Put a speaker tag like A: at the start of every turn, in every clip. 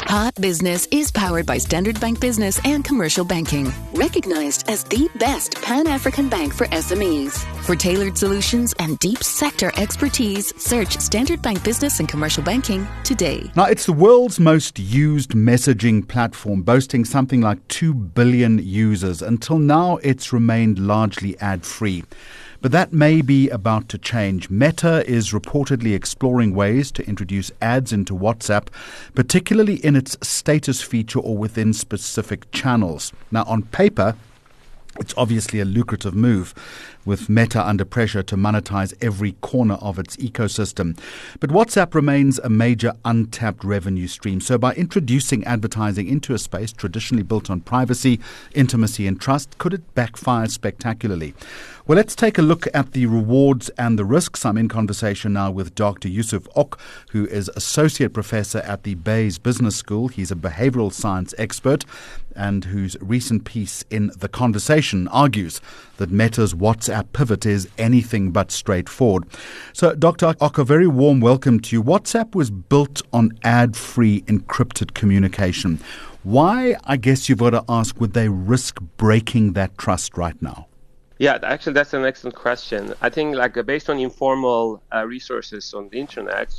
A: Hot Business is powered by Standard Bank Business and Commercial Banking, recognized as the best Pan-African bank for SMEs. For tailored solutions and deep sector expertise, search Standard Bank Business and Commercial Banking today.
B: Now, it's the world's most used messaging platform, boasting something like 2 billion users. Until now, it's remained largely ad-free. But that may be about to change. Meta is reportedly exploring ways to introduce ads into WhatsApp, particularly in its status feature or within specific channels. Now, on paper, it's obviously a lucrative move, with Meta under pressure to monetize every corner of its ecosystem. But WhatsApp remains a major untapped revenue stream. So by introducing advertising into a space traditionally built on privacy, intimacy and trust, could it backfire spectacularly? Well, let's take a look at the rewards and the risks. I'm in conversation now with Dr. Yusuf Ok, who is Associate Professor at the Bayes Business School. He's a behavioral science expert and whose recent piece in The Conversation argues that Meta's WhatsApp pivot is anything but straightforward. So, Dr. Ok, a very warm welcome to you. WhatsApp was built on ad-free encrypted communication. Why, I guess you've got to ask, would they risk breaking that trust right now?
C: Yeah, actually, that's an excellent question. I think, based on informal resources on the internet,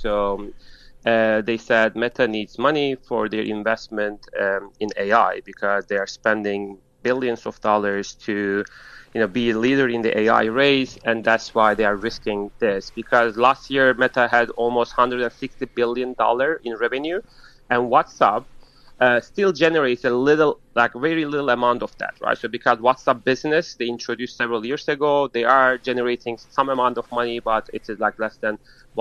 C: they said Meta needs money for their investment in AI because they are spending billions of dollars to, be a leader in the AI race, and that's why they are risking this. Because last year, Meta had almost $160 billion in revenue, and WhatsApp still generates very little amount of that, right? So because WhatsApp Business, they introduced several years ago, they are generating some amount of money, but it is less than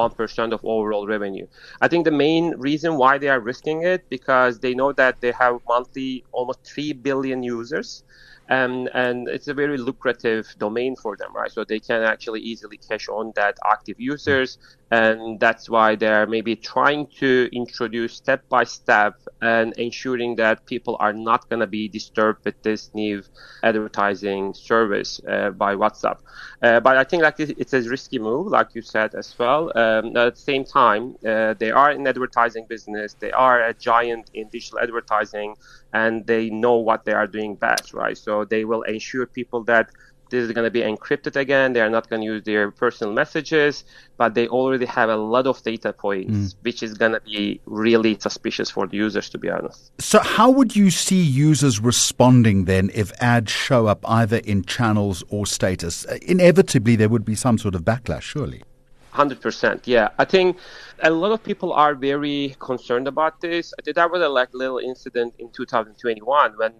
C: 1% of overall revenue. I think the main reason why they are risking it, because they know that they have monthly almost 3 billion users. And it's a very lucrative domain for them, right? So they can actually easily cash on that active users. And that's why they're maybe trying to introduce step by step and ensuring that people are not going to be disturbed with this new advertising service by WhatsApp. But I think it's a risky move, like you said as well. At the same time, they are in advertising business. They are a giant in digital advertising, and they know what they are doing best, right? So they will ensure people that this is going to be encrypted again. They are not going to use their personal messages, but they already have a lot of data points, which is going to be really suspicious for the users, to be honest.
B: So how would you see users responding then if ads show up either in channels or status? Inevitably, there would be some sort of backlash, surely.
C: 100%. Yeah, I think a lot of people are very concerned about this. I think that was a little incident in 2021 when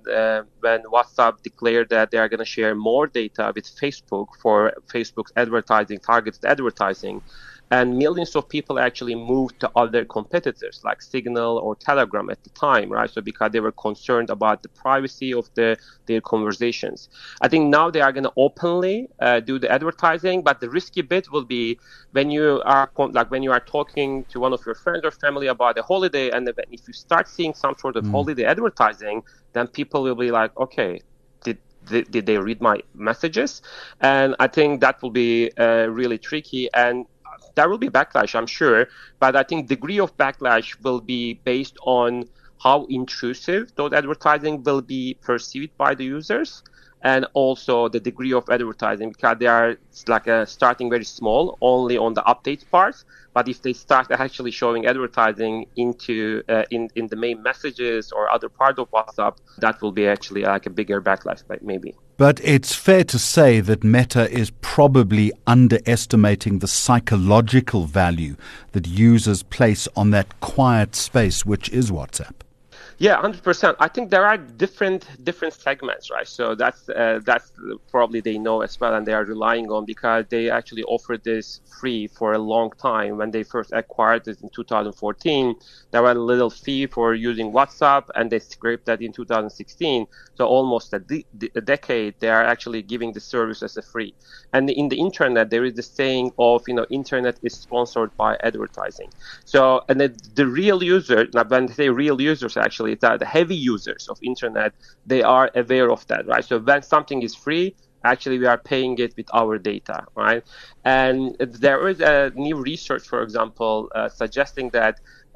C: WhatsApp declared that they are going to share more data with Facebook for Facebook's targeted advertising. And millions of people actually moved to other competitors like Signal or Telegram at the time, right? So because they were concerned about the privacy of their conversations. I think now they are going to openly do the advertising, but the risky bit will be when you are talking to one of your friends or family about a holiday, and if you start seeing some sort of holiday advertising, then people will be like, okay, did they read my messages? And I think that will be really tricky, and there will be backlash, I'm sure, but I think degree of backlash will be based on how intrusive those advertising will be perceived by the users, and also the degree of advertising, because they are starting very small, only on the update part. But if they start actually showing advertising into in the main messages or other part of WhatsApp, that will be actually a bigger backlash, maybe.
B: But it's fair to say that Meta is probably underestimating the psychological value that users place on that quiet space, which is WhatsApp.
C: Yeah, 100%. I think there are different segments, right? So that's probably they know as well, and they are relying on, because they actually offered this free for a long time. When they first acquired it in 2014, there was a little fee for using WhatsApp, and they scraped that in 2016. So almost a decade, they are actually giving the service as a free. And in the internet, there is the saying of, internet is sponsored by advertising. So, and the real user, when they say real users, actually, the heavy users of internet, they are aware of that, right? So when something is free, actually we are paying it with our data, right? And there is a new research, for example, suggesting that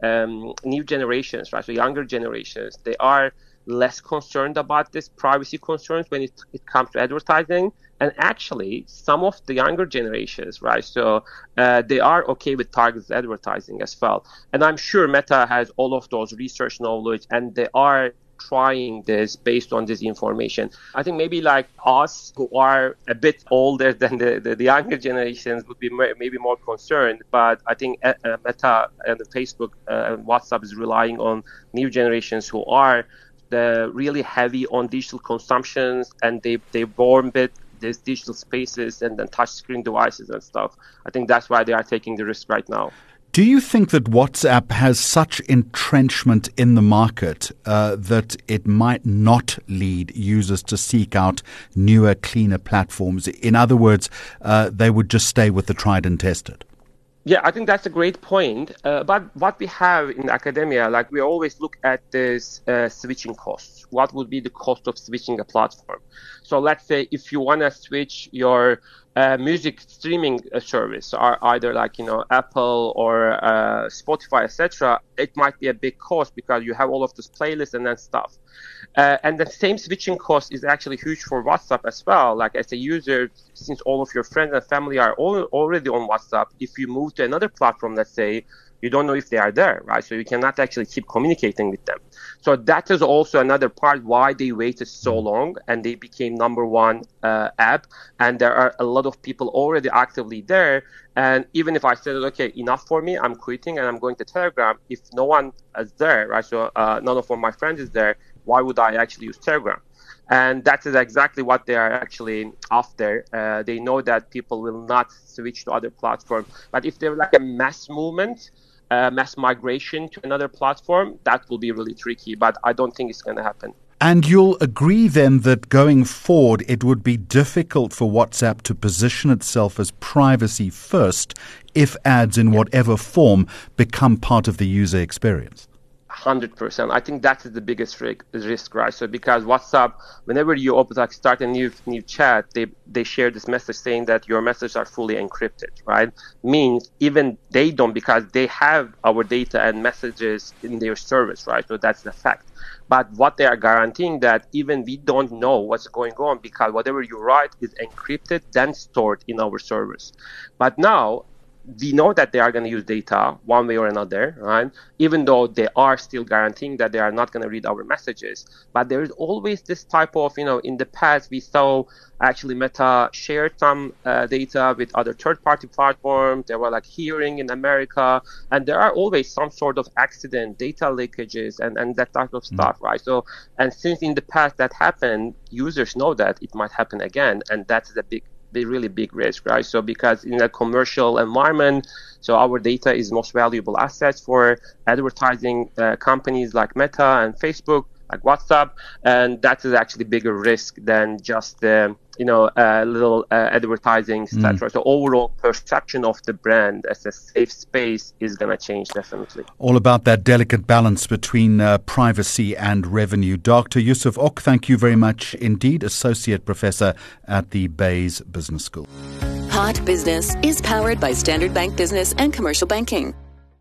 C: new generations, right? So younger generations, they are less concerned about this privacy concerns when it comes to advertising. And actually, some of the younger generations, right, so they are okay with targeted advertising as well. And I'm sure Meta has all of those research knowledge, and they are trying this based on this information. I think maybe like us who are a bit older than the younger generations would be maybe more concerned. But I think Meta and Facebook and WhatsApp is relying on new generations who are really heavy on digital consumptions, and they born with these digital spaces and then touchscreen devices and stuff. I think that's why they are taking the risk right now.
B: Do you think that WhatsApp has such entrenchment in the market that it might not lead users to seek out newer, cleaner platforms? In other words, they would just stay with the tried and tested?
C: Yeah, I think that's a great point. But what we have in academia, like we always look at this switching costs. What would be the cost of switching a platform? So let's say if you want to switch your music streaming service, or either like, Apple or Spotify, etc., it might be a big cost because you have all of this playlists and then stuff. And the same switching cost is actually huge for WhatsApp as well. Like as a user, since all of your friends and family are already on WhatsApp, if you move to another platform, let's say, you don't know if they are there, right? So you cannot actually keep communicating with them. So that is also another part why they waited so long and they became number one app. And there are a lot of people already actively there. And even if I said, okay, enough for me, I'm quitting and I'm going to Telegram, if no one is there, right? So none of my friends is there, why would I actually use Telegram? And that is exactly what they are actually after. They know that people will not switch to other platforms. But if there's like a mass movement, mass migration to another platform, that will be really tricky. But I don't think it's going to happen.
B: And you'll agree then that going forward, it would be difficult for WhatsApp to position itself as privacy first if ads in whatever form become part of the user experience.
C: 100%. I think that is the biggest risk, right? So because WhatsApp, whenever you start a new chat, they share this message saying that your messages are fully encrypted, right? Means even they don't, because they have our data and messages in their service, right? So that's the fact. But what they are guaranteeing that even we don't know what's going on, because whatever you write is encrypted, then stored in our service. But now, we know that they are going to use data one way or another, right? Even though they are still guaranteeing that they are not going to read our messages. But there is always this type of, in the past, we saw actually Meta shared some data with other third-party platforms. There were like hearing in America, and there are always some sort of accident, data leakages, and that type of stuff, right? So, and since in the past that happened, users know that it might happen again, and that's the really big risk, right? So because in a commercial environment, so our data is most valuable assets for advertising companies like Meta and Facebook, like WhatsApp, and that is actually bigger risk than just little advertising, etc. So overall perception of the brand as a safe space is going to change definitely.
B: All about that delicate balance between privacy and revenue. Dr. Yusuf Ok, thank you very much indeed, Associate Professor at the Bayes Business School.
A: Hot Business is powered by Standard Bank Business and Commercial Banking.